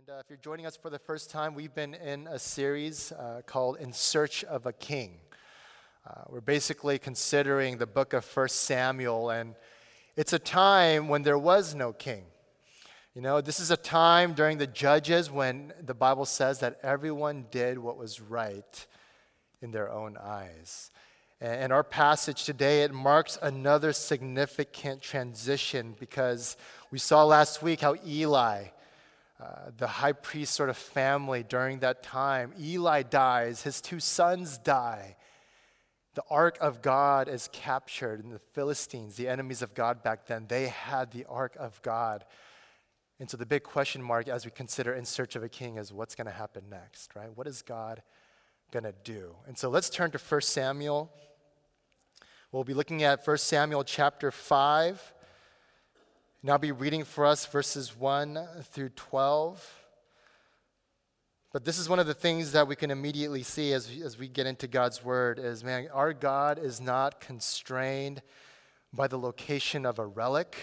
If you're joining us for the first time, we've been in a series called In Search of a King. We're basically considering the book of 1 Samuel, and it's a time when there was no king. You know, this is a time during the Judges when the Bible says that everyone did what was right in their own eyes. And our passage today, it marks another significant transition because we saw last week how Eli, the high priest sort of family during that time, Eli dies, his two sons die. The ark of God is captured, and the Philistines, the enemies of God back then, they had the ark of God. And so the big question mark as we consider In Search of a King is what's going to happen next, right? What is God going to do? And so let's turn to 1 Samuel. We'll be looking at 1 Samuel chapter 5. And I'll be reading for us verses 1 through 12. But this is one of the things that we can immediately see as we get into God's word is, man, our God is not constrained by the location of a relic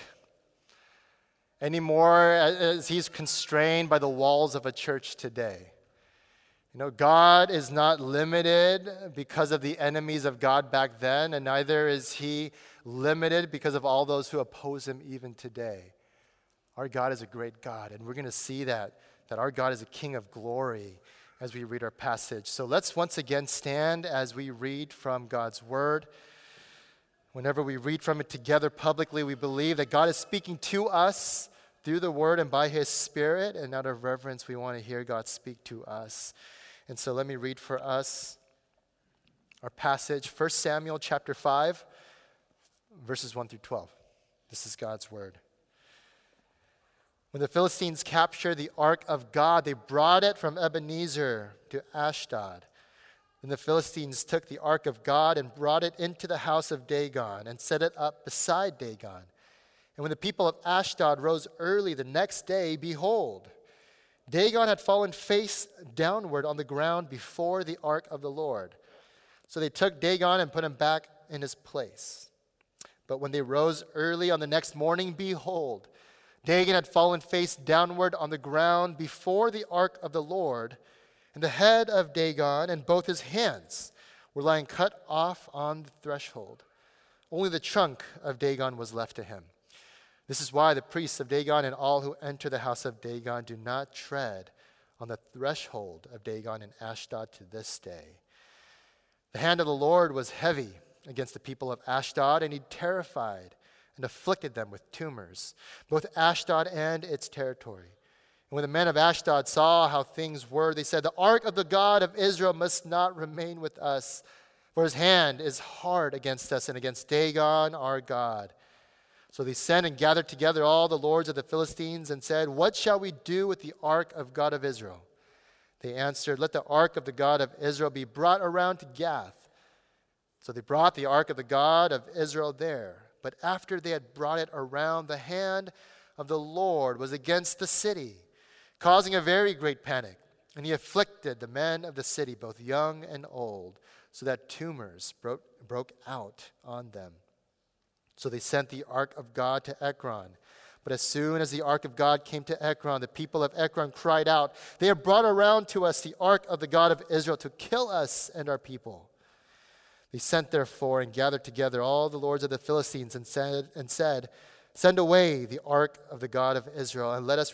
anymore as he's constrained by the walls of a church today. You know, God is not limited because of the enemies of God back then, and neither is he limited because of all those who oppose him even today. Our God is a great God, and we're going to see that our God is a King of glory as we read our passage. So let's once again stand as we read from God's word. Whenever we read from it together publicly, we believe that God is speaking to us through the word and by his Spirit, and out of reverence, we want to hear God speak to us. And so let me read for us our passage, 1 Samuel chapter 5, verses 1 through 12. This is God's word. When the Philistines captured the ark of God, they brought it from Ebenezer to Ashdod. Then the Philistines took the ark of God and brought it into the house of Dagon and set it up beside Dagon. And when the people of Ashdod rose early the next day, behold, Dagon had fallen face downward on the ground before the ark of the Lord. So they took Dagon and put him back in his place. But when they rose early on the next morning, behold, Dagon had fallen face downward on the ground before the ark of the Lord, and the head of Dagon and both his hands were lying cut off on the threshold. Only the trunk of Dagon was left to him. This is why the priests of Dagon and all who enter the house of Dagon do not tread on the threshold of Dagon in Ashdod to this day. The hand of the Lord was heavy against the people of Ashdod, and he terrified and afflicted them with tumors, both Ashdod and its territory. And when the men of Ashdod saw how things were, they said, "The ark of the God of Israel must not remain with us, for his hand is hard against us and against Dagon our God." So they sent and gathered together all the lords of the Philistines and said, "What shall we do with the ark of God of Israel?" They answered, "Let the ark of the God of Israel be brought around to Gath." So they brought the ark of the God of Israel there. But after they had brought it around, the hand of the Lord was against the city, causing a very great panic. And he afflicted the men of the city, both young and old, so that tumors broke out on them. So they sent the ark of God to Ekron. But as soon as the ark of God came to Ekron, the people of Ekron cried out, "They have brought around to us the ark of the God of Israel to kill us and our people." They sent therefore and gathered together all the lords of the Philistines and said, "Send away the ark of the God of Israel and let it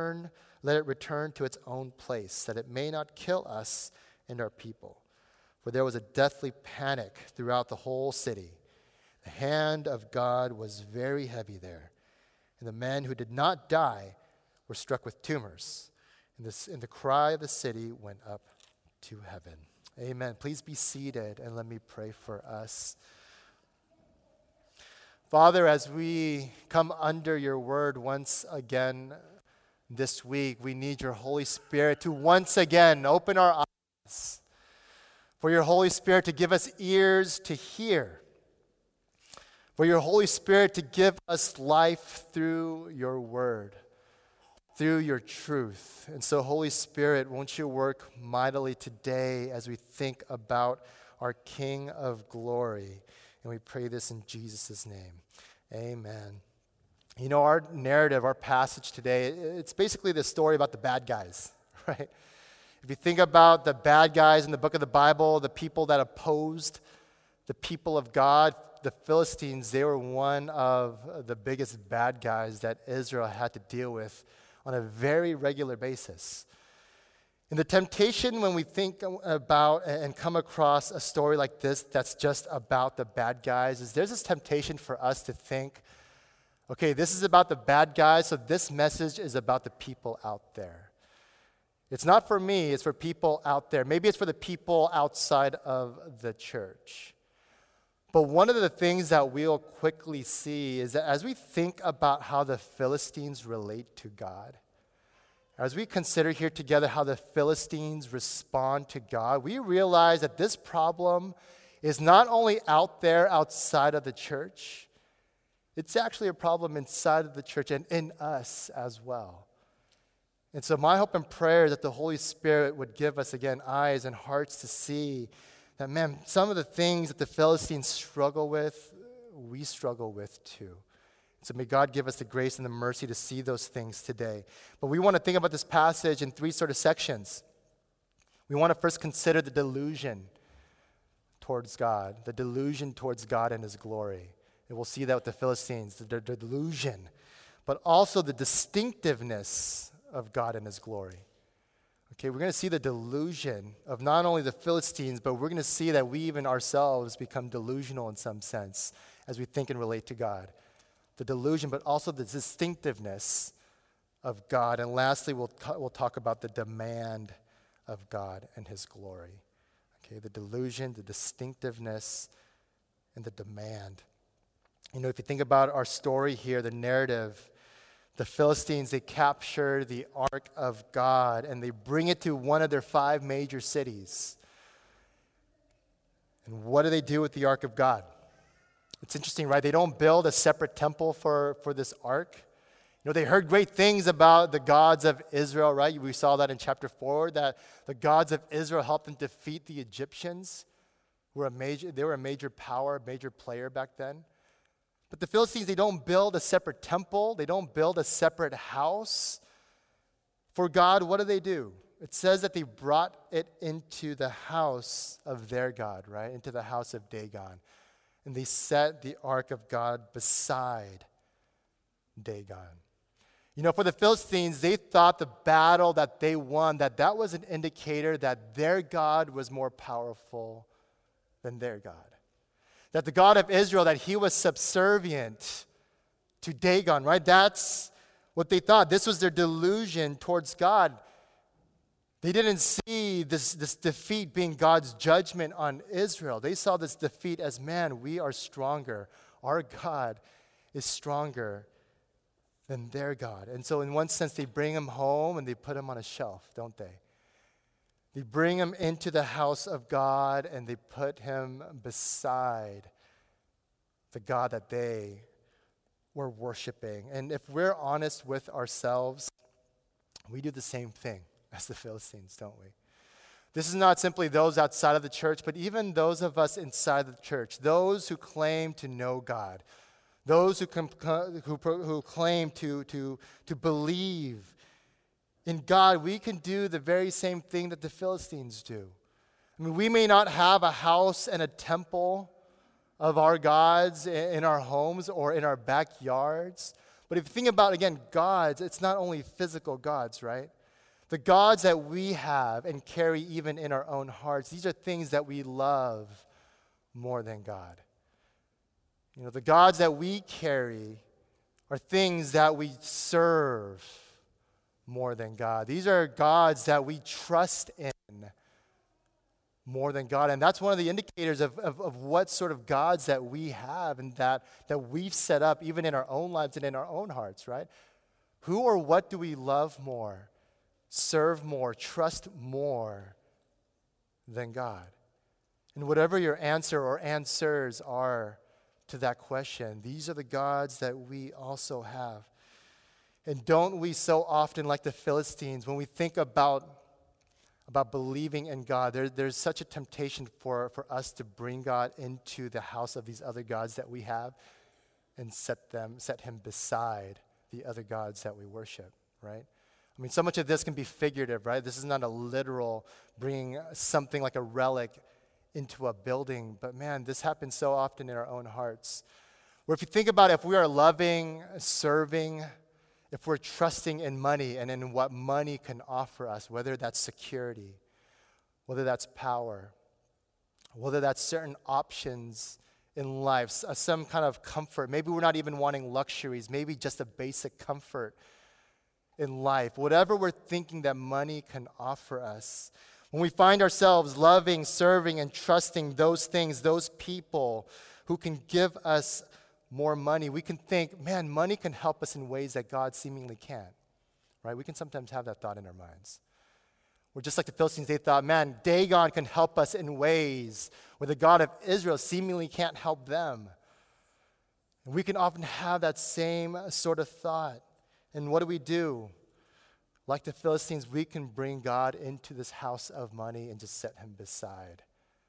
return to its own place, that it may not kill us and our people." For there was a deathly panic throughout the whole city. The hand of God was very heavy there, and the men who did not die were struck with tumors. And the cry of the city went up to heaven. Amen. Please be seated and let me pray for us. Father, as we come under your word once again this week, we need your Holy Spirit to once again open our eyes, for your Holy Spirit to give us ears to hear, for your Holy Spirit to give us life through your word, through your truth. And so, Holy Spirit, won't you work mightily today as we think about our King of glory? And we pray this in Jesus' name. Amen. You know, our narrative, our passage today, it's basically the story about the bad guys, right? If you think about the bad guys in the book of the Bible, the people that opposed the people of God, the Philistines, they were one of the biggest bad guys that Israel had to deal with on a very regular basis. And the temptation when we think about and come across a story like this that's just about the bad guys is there's this temptation for us to think, okay, this is about the bad guys, so this message is about the people out there. It's not for me, it's for people out there. Maybe it's for the people outside of the church. But one of the things that we'll quickly see is that as we think about how the Philistines relate to God, as we consider here together how the Philistines respond to God, we realize that this problem is not only out there outside of the church, it's actually a problem inside of the church and in us as well. And so my hope and prayer is that the Holy Spirit would give us, again, eyes and hearts to see that, man, some of the things that the Philistines struggle with, we struggle with too. So may God give us the grace and the mercy to see those things today. But we want to think about this passage in three sort of sections. We want to first consider the delusion towards God and His glory. And we'll see that with the Philistines, the delusion, but also the distinctiveness of God and His glory. Okay, we're going to see the delusion of not only the Philistines, but we're going to see that we even ourselves become delusional in some sense as we think and relate to God. The delusion, but also the distinctiveness of God. And lastly, we'll talk about the demand of God and His glory. Okay, the delusion, the distinctiveness, and the demand. You know, if you think about our story here, the narrative, the Philistines, they capture the Ark of God and they bring it to one of their 5 major cities. And what do they do with the Ark of God? It's interesting, right? They don't build a separate temple for this Ark. You know, they heard great things about the gods of Israel, right? We saw that in chapter 4, that the gods of Israel helped them defeat the Egyptians. They were a major power, a major player back then. But the Philistines, they don't build a separate temple. They don't build a separate house for God. What do? It says that they brought it into the house of their God, right? Into the house of Dagon. And they set the Ark of God beside Dagon. You know, for the Philistines, they thought the battle that they won, that was an indicator that their God was more powerful than their God. That the God of Israel, that He was subservient to Dagon, right? That's what they thought. This was their delusion towards God. They didn't see this defeat being God's judgment on Israel. They saw this defeat as, man, we are stronger. Our God is stronger than their God. And so in one sense, they bring Him home and they put Him on a shelf, don't they? They bring Him into the house of God and they put Him beside the God that they were worshiping. And if we're honest with ourselves, we do the same thing as the Philistines, don't we? This is not simply those outside of the church, but even those of us inside the church, those who claim to know God, those who claim to believe in God. We can do the very same thing that the Philistines do. I mean, we may not have a house and a temple of our gods in our homes or in our backyards, but if you think about, again, gods, it's not only physical gods, right? The gods that we have and carry even in our own hearts, these are things that we love more than God. You know, the gods that we carry are things that we serve more than God. These are gods that we trust in more than God. And that's one of the indicators of what sort of gods that we have and that we've set up even in our own lives and in our own hearts, right? Who or what do we love more, serve more, trust more than God? And whatever your answer or answers are to that question, these are the gods that we also have. And don't we so often, like the Philistines, when we think about believing in God, there's such a temptation for us to bring God into the house of these other gods that we have. and set him beside the other gods that we worship, right? I mean, so much of this can be figurative, right? This is not a literal bringing something like a relic into a building, but man, this happens so often in our own hearts. Where if you think about it, if we are loving, serving, if we're trusting in money and in what money can offer us, whether that's security, whether that's power, whether that's certain options in life, some kind of comfort. Maybe we're not even wanting luxuries, maybe just a basic comfort in life. Whatever we're thinking that money can offer us, when we find ourselves loving, serving, and trusting those things, those people who can give us more money, we can think, man, money can help us in ways that God seemingly can't, right? We can sometimes have that thought in our minds. We're just like the Philistines, they thought, man, Dagon can help us in ways where the God of Israel seemingly can't help them. And we can often have that same sort of thought. And what do? Like the Philistines, we can bring God into this house of money and just set him beside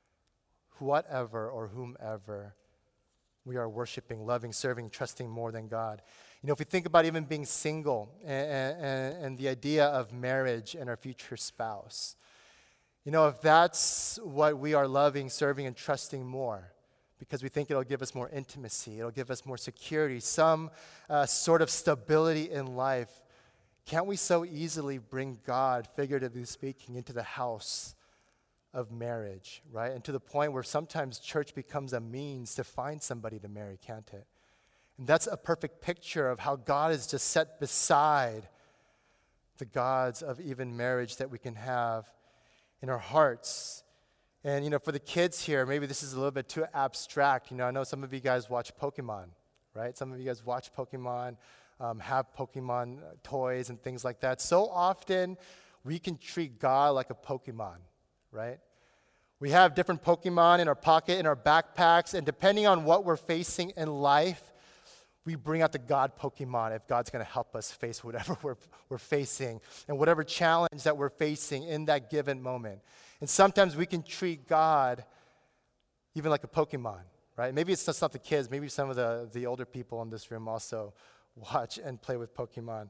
whatever or whomever we are worshiping, loving, serving, trusting more than God. You know, if we think about even being single and the idea of marriage and our future spouse, you know, if that's what we are loving, serving, and trusting more, because we think it'll give us more intimacy, it'll give us more security, some sort of stability in life, can't we so easily bring God, figuratively speaking, into the house of marriage, right? And to the point where sometimes church becomes a means to find somebody to marry, can't it? And that's a perfect picture of how God is just set beside the gods of even marriage that we can have in our hearts. And, you know, for the kids here, maybe this is a little bit too abstract. You know, I know some of you guys watch Pokemon, right? Some of you guys watch Pokemon, have Pokemon toys and things like that. So often, we can treat God like a Pokemon, right? We have different Pokemon in our pocket, in our backpacks, and depending on what we're facing in life, we bring out the God Pokemon if God's going to help us face whatever we're facing and whatever challenge that we're facing in that given moment. And sometimes we can treat God even like a Pokemon, right? Maybe it's just not the kids. Maybe some of the older people in this room also watch and play with Pokemon.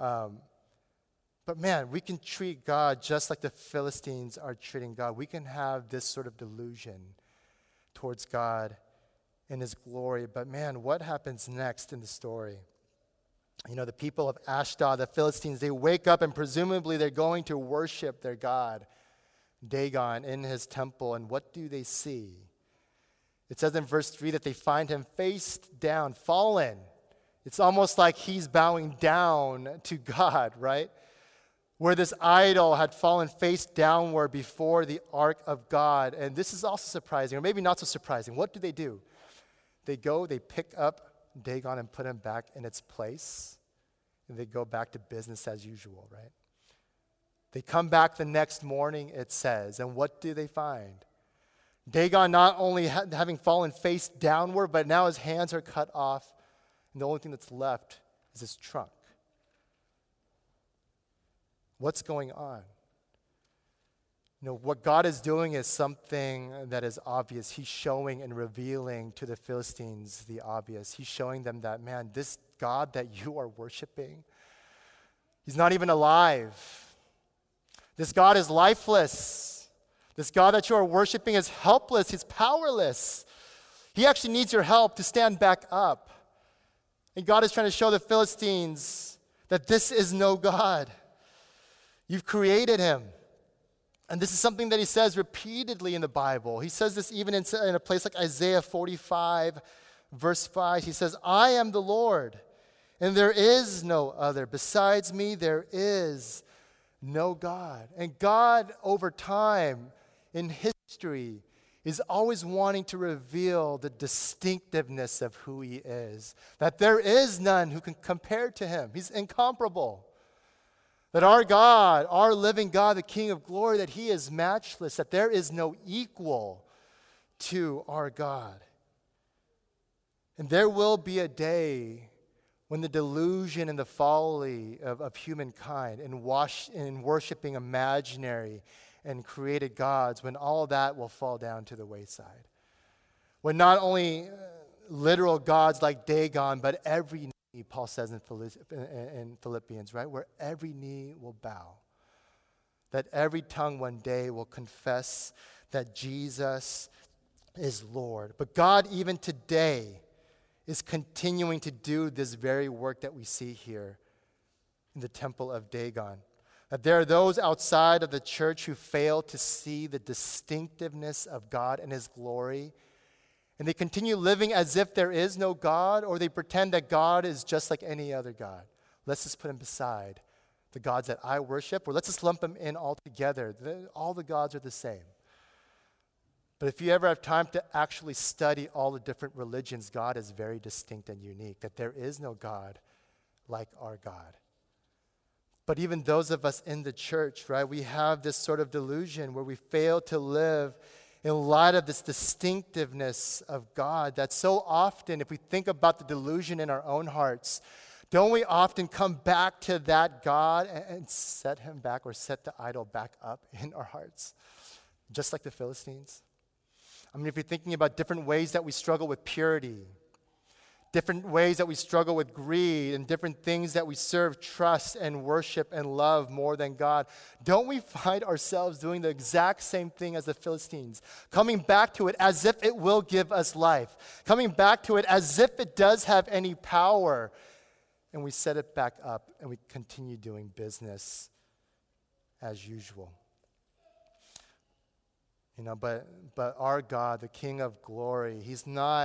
But man, we can treat God just like the Philistines are treating God. We can have this sort of delusion towards God and his glory. But man, what happens next in the story? You know, the people of Ashdod, the Philistines, they wake up and presumably they're going to worship their god, Dagon, in his temple. And what do they see? It says in verse 3 that they find him face down, fallen. It's almost like he's bowing down to God, right? Where this idol had fallen face downward before the ark of God. And this is also surprising, or maybe not so surprising. What do? They go, they pick up Dagon and put him back in its place, and they go back to business as usual, right? They come back the next morning, it says, and what do they find? Dagon not only having fallen face downward, but now his hands are cut off, and the only thing that's left is his trunk. What's going on? You know, what God is doing is something that is obvious. He's showing and revealing to the Philistines the obvious. He's showing them that, man, this God that you are worshiping, he's not even alive. This God is lifeless. This God that you are worshiping is helpless. He's powerless. He actually needs your help to stand back up. And God is trying to show the Philistines that this is no God. You've created him. And this is something that he says repeatedly in the Bible. He says this even in a place like Isaiah 45, verse 5. He says, I am the Lord, and there is no other. Besides me, there is no God. And God, over time, in history, is always wanting to reveal the distinctiveness of who he is. That there is none who can compare to him. He's incomparable. That our God, our living God, the King of glory, that he is matchless, that there is no equal to our God. And there will be a day when the delusion and the folly of humankind in worshiping imaginary and created gods, when all that will fall down to the wayside. When not only literal gods like Dagon, but every knee, Paul says in Philippians, right? Where every knee will bow. That every tongue one day will confess that Jesus is Lord. But God, even today, is continuing to do this very work that we see here in the temple of Dagon. That there are those outside of the church who fail to see the distinctiveness of God and his glory, and they continue living as if there is no God, or they pretend that God is just like any other God. Let's just put him beside the gods that I worship, or let's just lump them in all together. All the gods are the same. But if you ever have time to actually study all the different religions, God is very distinct and unique, that there is no God like our God. But even those of us in the church, right, we have this sort of delusion where we fail to live in light of this distinctiveness of God, that so often, if we think about the delusion in our own hearts, don't we often come back to that God and set him back, or set the idol back up in our hearts, just like the Philistines? I mean, if you're thinking about different ways that we struggle with purity, different ways that we struggle with greed, and different things that we serve, trust, and worship, and love more than God, don't we find ourselves doing the exact same thing as the Philistines? Coming back to it as if it will give us life. Coming back to it as if it does have any power. And we set it back up, and we continue doing business as usual. You know, but our God, the King of glory, he's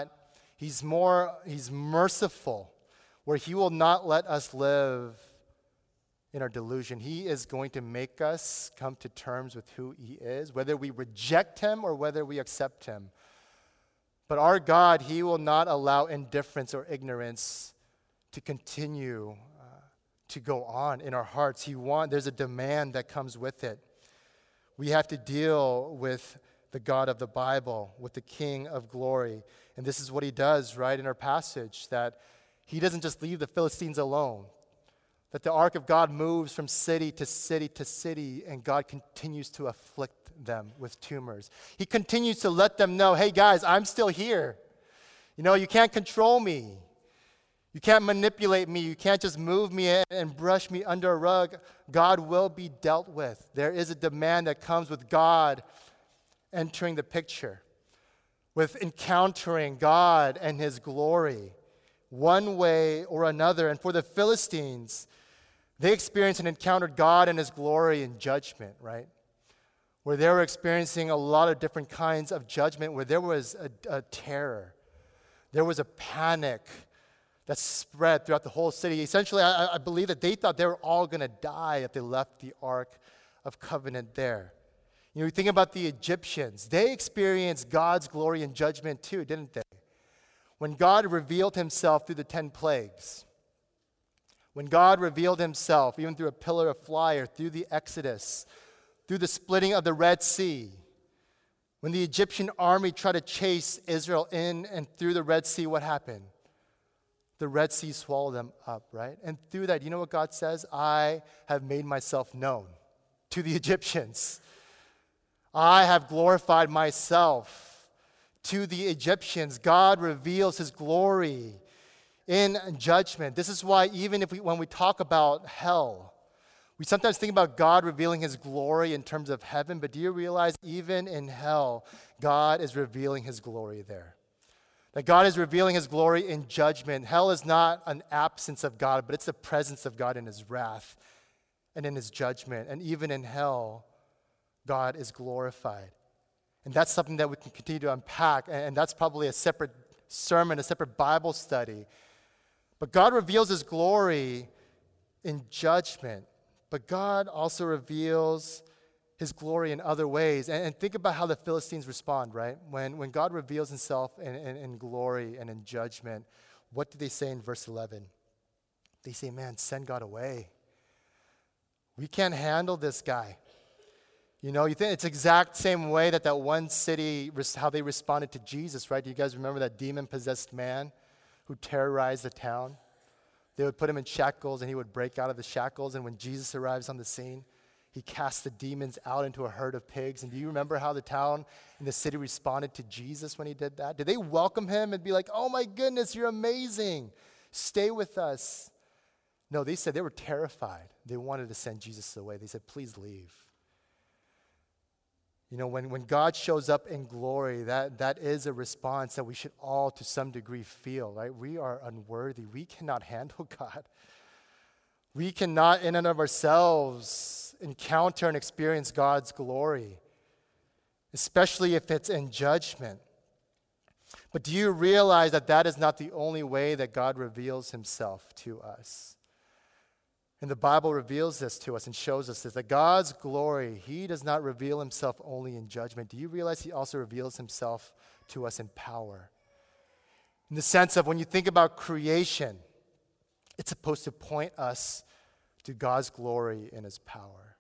merciful, where he will not let us live in our delusion. He is going to make us come to terms with who he is, whether we reject him or whether we accept him. But our God, he will not allow indifference or ignorance to continue to go on in our hearts. There's a demand that comes with it. We have to deal with the God of the Bible, with the King of glory. And this is what he does, right, in our passage, that he doesn't just leave the Philistines alone, that the ark of God moves from city to city to city, and God continues to afflict them with tumors. He continues to let them know, hey guys, I'm still here. You know, you can't control me. You can't manipulate me. You can't just move me and brush me under a rug. God will be dealt with. There is a demand that comes with God entering the picture, with encountering God and his glory, one way or another. And for the Philistines, they experienced and encountered God and his glory in judgment, right? Where they were experiencing a lot of different kinds of judgment, where there was a terror. There was a panic that spread throughout the whole city. Essentially, I believe that they thought they were all going to die if they left the Ark of Covenant there. You know, you think about the Egyptians. They experienced God's glory and judgment too, didn't they? When God revealed himself through the 10 plagues, when God revealed himself even through a pillar of fire, through the Exodus, through the splitting of the Red Sea, when the Egyptian army tried to chase Israel in and through the Red Sea, what happened? The Red Sea swallowed them up, right? And through that, you know what God says? I have made myself known to the Egyptians. I have glorified myself to the Egyptians. God reveals his glory in judgment. This is why even when we talk about hell, we sometimes think about God revealing his glory in terms of heaven, but do you realize even in hell, God is revealing his glory there? That God is revealing his glory in judgment. Hell is not an absence of God, but it's the presence of God in his wrath and in his judgment. And even in hell, God is glorified. And that's something that we can continue to unpack, and that's probably a separate sermon, a separate Bible study. But God reveals his glory in judgment. But God also reveals his glory in other ways. And think about how the Philistines respond, right? When God reveals himself in glory and in judgment, what do they say in verse 11? They say, man, send God away. We can't handle this guy. You know, you think it's exact same way that one city, how they responded to Jesus, right? Do you guys remember that demon-possessed man who terrorized the town? They would put him in shackles, and he would break out of the shackles, and when Jesus arrives on the scene, he cast the demons out into a herd of pigs. And do you remember how the town and the city responded to Jesus when he did that? Did they welcome him and be like, oh my goodness, you're amazing. Stay with us? No, they said they were terrified. They wanted to send Jesus away. They said, please leave. You know, when God shows up in glory, that is a response that we should all to some degree feel, right? We are unworthy. We cannot handle God. We cannot in and of ourselves encounter and experience God's glory, especially if it's in judgment. But do you realize that that is not the only way that God reveals himself to us? And the Bible reveals this to us and shows us this, that God's glory, he does not reveal himself only in judgment. Do you realize he also reveals himself to us in power? In the sense of when you think about creation, it's supposed to point us to God's glory and his power.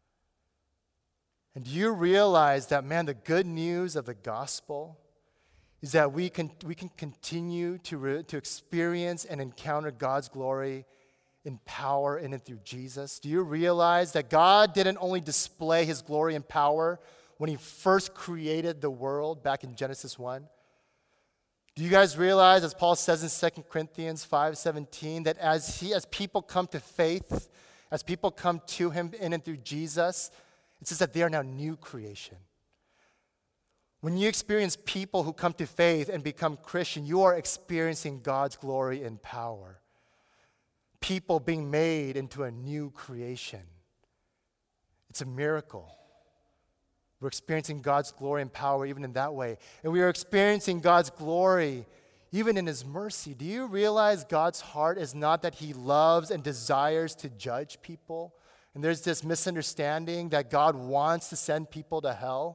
And do you realize that, man, the good news of the gospel is that we can continue to experience and encounter God's glory in power in and through Jesus? Do you realize that God didn't only display his glory and power when he first created the world back in Genesis 1? Do you guys realize, as Paul says in 2 Corinthians 5:17, that as people come to faith, as people come to him in and through Jesus, it says that they are now new creation. When you experience people who come to faith and become Christian, you are experiencing God's glory and power. People being made into a new creation. It's a miracle. We're experiencing God's glory and power even in that way. And we are experiencing God's glory even in his mercy. Do you realize God's heart is not that he loves and desires to judge people? And there's this misunderstanding that God wants to send people to hell.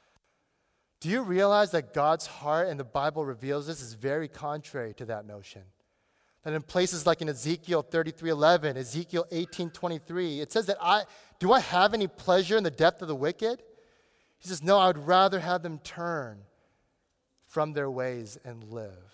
Do you realize that God's heart, and the Bible reveals this, is very contrary to that notion? That in places like in Ezekiel 33:11, Ezekiel 18:23, it says that do I have any pleasure in the death of the wicked? He says, no, I would rather have them turn from their ways and live.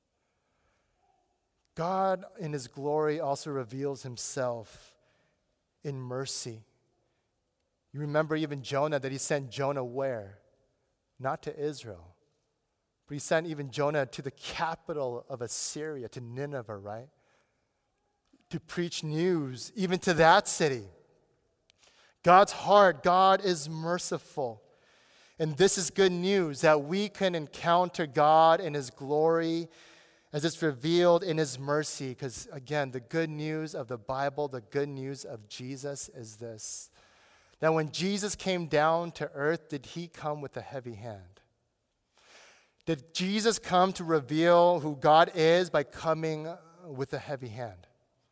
God in his glory also reveals himself in mercy. You remember even Jonah, that he sent Jonah where? Not to Israel. But he sent even Jonah to the capital of Assyria, to Nineveh, right? To preach news even to that city. God's heart, God is merciful. And this is good news, that we can encounter God in his glory as it's revealed in his mercy. Because again, the good news of the Bible, the good news of Jesus is this, that when Jesus came down to earth, did he come with a heavy hand? Did Jesus come to reveal who God is by coming with a heavy hand?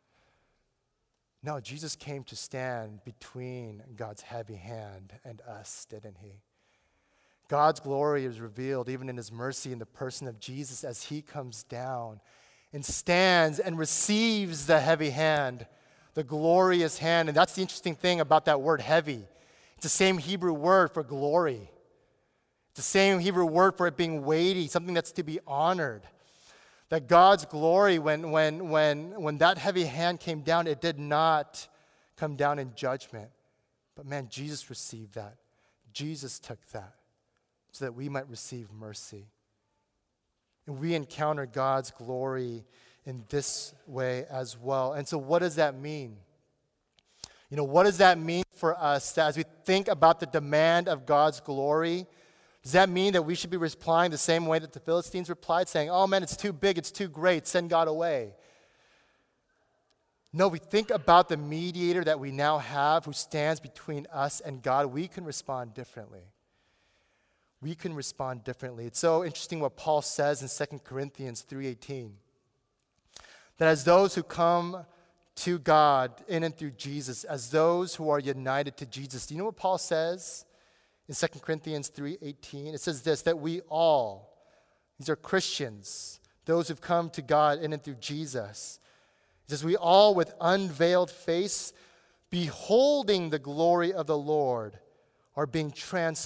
No, Jesus came to stand between God's heavy hand and us, didn't he? God's glory is revealed even in his mercy in the person of Jesus as he comes down and stands and receives the heavy hand, the glorious hand. And that's the interesting thing about that word heavy. It's the same Hebrew word for glory. It's the same Hebrew word for it being weighty, something that's to be honored. That God's glory, when that heavy hand came down, it did not come down in judgment. But man, Jesus received that. Jesus took that so that we might receive mercy. And we encounter God's glory in this way as well. And so what does that mean? You know, what does that mean for us that as we think about the demand of God's glory? Does that mean that we should be replying the same way that the Philistines replied, saying, oh man, it's too big, it's too great, send God away? No, we think about the mediator that we now have who stands between us and God. We can respond differently. We can respond differently. It's so interesting what Paul says in 2 Corinthians 3:18. That as those who come to God in and through Jesus, as those who are united to Jesus. Do you know what Paul says in 2 Corinthians 3:18? It says this, that we all, these are Christians, those who've come to God in and through Jesus. It says, we all with unveiled face, beholding the glory of the Lord, are being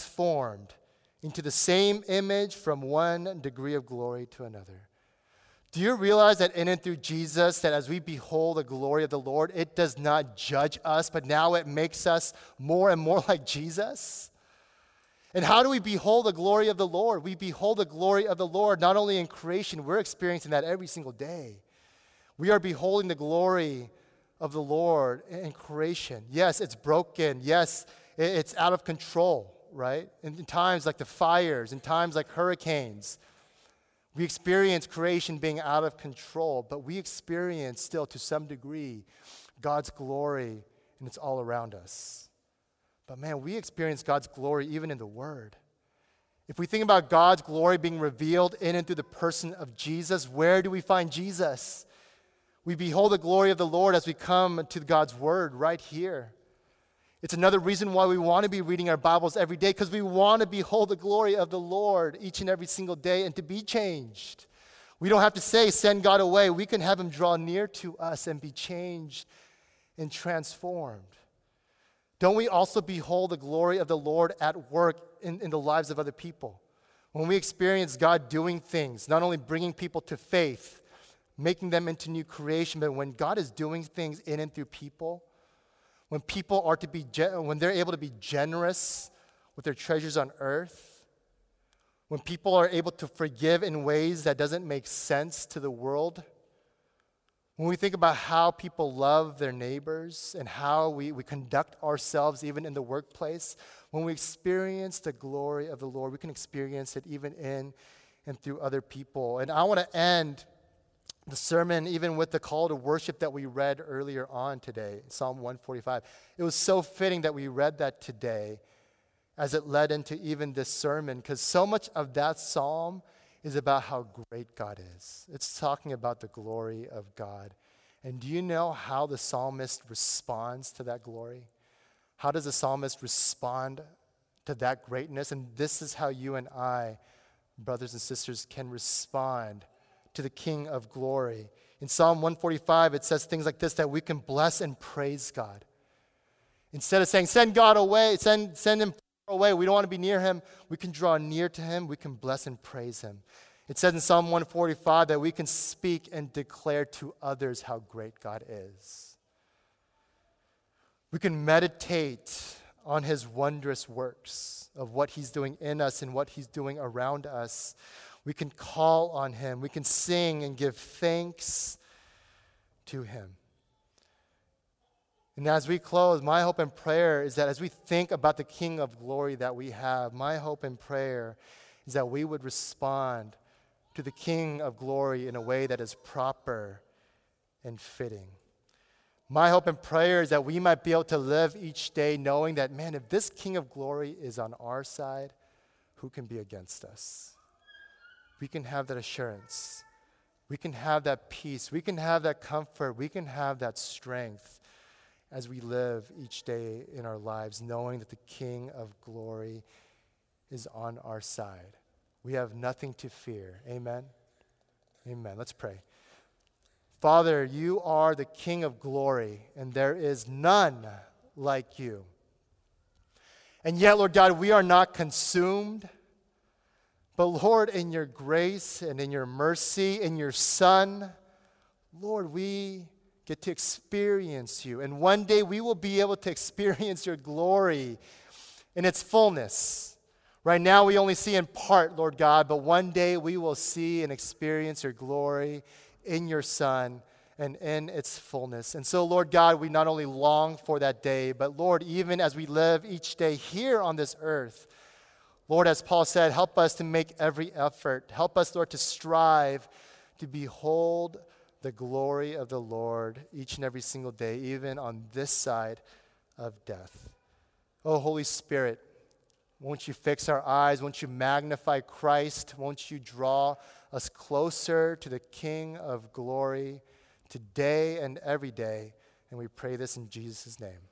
transformed into the same image from one degree of glory to another. Do you realize that in and through Jesus, that as we behold the glory of the Lord, it does not judge us, but now it makes us more and more like Jesus? And how do we behold the glory of the Lord? We behold the glory of the Lord not only in creation, we're experiencing that every single day. We are beholding the glory of the Lord in creation. Yes, it's broken. Yes, it's out of control, right? In times like the fires, in times like hurricanes, we experience creation being out of control, but we experience still to some degree God's glory, and it's all around us. But man, we experience God's glory even in the Word. If we think about God's glory being revealed in and through the person of Jesus, where do we find Jesus? We behold the glory of the Lord as we come to God's Word right here. It's another reason why we want to be reading our Bibles every day, because we want to behold the glory of the Lord each and every single day and to be changed. We don't have to say, send God away. We can have Him draw near to us and be changed and transformed. Don't we also behold the glory of the Lord at work in the lives of other people? When we experience God doing things, not only bringing people to faith, making them into new creation, but when God is doing things in and through people, when people are when they're able to be generous with their treasures on earth, when people are able to forgive in ways that doesn't make sense to the world, when we think about how people love their neighbors and how we conduct ourselves even in the workplace, when we experience the glory of the Lord, we can experience it even in and through other people. And I want to end the sermon even with the call to worship that we read earlier on today, Psalm 145. It was so fitting that we read that today as it led into even this sermon, because so much of that psalm is about how great God is. It's talking about the glory of God. And do you know how the psalmist responds to that glory? How does the psalmist respond to that greatness? And this is how you and I, brothers and sisters, can respond to the King of glory. In Psalm 145, it says things like this, that we can bless and praise God. Instead of saying, send God away, send Him away, we don't want to be near Him, we can draw near to Him, we can bless and praise Him. It says in Psalm 145 that we can speak and declare to others how great God is. We can meditate on His wondrous works of what He's doing in us and what He's doing around us. We can call on Him. We can sing and give thanks to Him. And as we close, my hope and prayer is that as we think about the King of glory that we have, my hope and prayer is that we would respond to the King of glory in a way that is proper and fitting. My hope and prayer is that we might be able to live each day knowing that, man, if this King of glory is on our side, who can be against us? We can have that assurance. We can have that peace. We can have that comfort. We can have that strength as we live each day in our lives, knowing that the King of glory is on our side. We have nothing to fear. Amen? Amen. Let's pray. Father, you are the King of glory, and there is none like you. And yet, Lord God, we are not consumed. But Lord, in your grace and in your mercy, in your Son, Lord, we get to experience you. And one day we will be able to experience your glory in its fullness. Right now we only see in part, Lord God, but one day we will see and experience your glory in your Son and in its fullness. And so, Lord God, we not only long for that day, but Lord, even as we live each day here on this earth, Lord, as Paul said, help us to make every effort. Help us, Lord, to strive to behold the glory of the Lord each and every single day, even on this side of death. Oh, Holy Spirit, won't you fix our eyes? Won't you magnify Christ? Won't you draw us closer to the King of glory today and every day? And we pray this in Jesus' name.